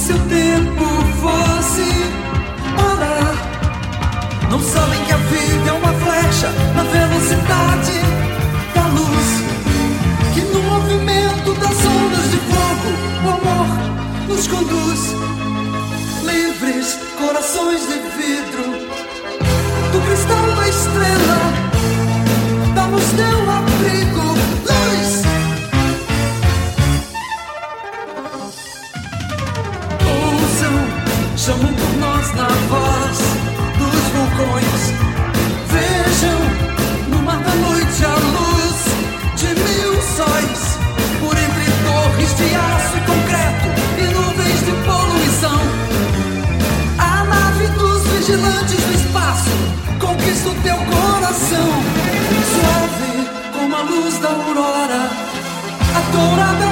se o tempo fosse parar. Não sabem que a vida é uma flecha na velocidade da luz, que no movimento das ondas de fogo o amor nos conduz. Livres, corações de vidro, do cristal da estrela, dá-nos teu abrigo, luz. Ouçam, chamam por nós na voz dos vulcões. Vejam, no mar da noite a luz de 1000 sóis, por entre torres de aço e concreto e nuvens de poluição. A nave dos vigilantes do espaço conquista o teu coração. Suave como a luz da aurora, a dourada